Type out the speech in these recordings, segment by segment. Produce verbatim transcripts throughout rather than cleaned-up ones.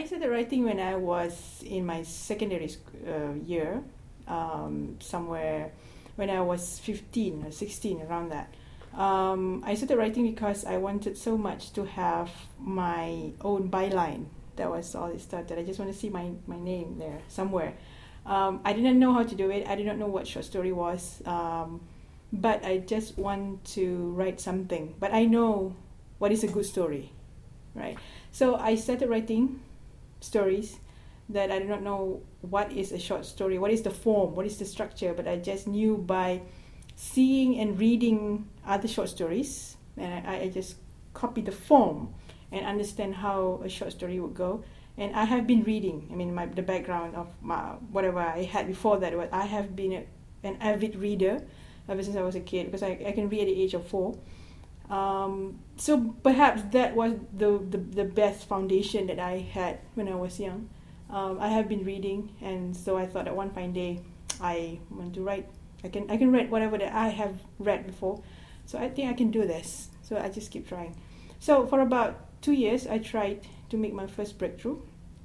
started writing when I was in my secondary sc- uh, year, um, somewhere when I was fifteen or sixteen, around that. Um, I started writing because I wanted so much to have my own byline. That was all it started. I just want to see my, my name there somewhere. Um, I didn't know how to do it. I did not know what short story was. Um, but I just want to write something. But I know what is a good story, right? So I started writing stories that I do not know what is a short story, what is the form, what is the structure, but I just knew by seeing and reading other short stories, and I, I just copy the form and understand how a short story would go. And I have been reading. I mean, my the background of my, whatever I had before that, I have been a, an avid reader ever since I was a kid, because I, I can read at the age of four. Um, so perhaps that was the, the, the best foundation that I had when I was young. Um, I have been reading, and so I thought that one fine day I want to write. I can I can write whatever that I have read before. So I think I can do this. So I just keep trying. So for about two years, I tried to make my first breakthrough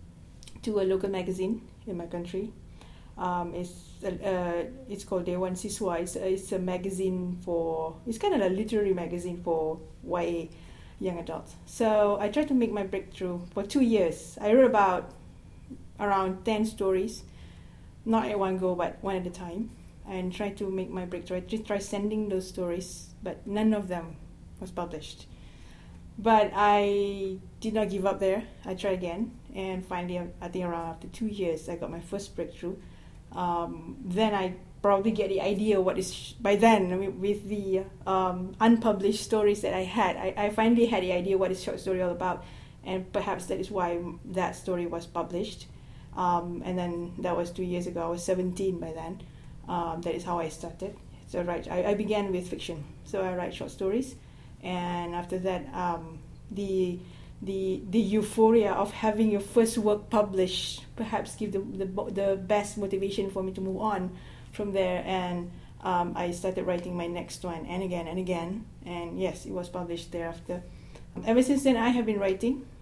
to a local magazine in my country. Um, it's uh, it's called Dewan Siswa. It's a, it's a magazine for, it's kind of a literary magazine for Y A, young adults. So I tried to make my breakthrough for two years. I wrote about around ten stories, not at one go, but one at a time, and tried to make my breakthrough. I just tried sending those stories, but none of them was published. But I did not give up there. I tried again, and finally, I think around after two years, I got my first breakthrough. Um, then I probably get the idea what is, sh- by then, I mean, with the um, unpublished stories that I had, I, I finally had the idea what is short story all about, and perhaps that is why that story was published. Um, and then that was two years ago. I was seventeen by then. Um, that is how I started. So right, I, I began with fiction. So I write short stories, and after that, um, the the the euphoria of having your first work published perhaps give the the, the best motivation for me to move on from there. And um, I started writing my next one, and again and again. And yes, it was published thereafter. Ever since then, I have been writing.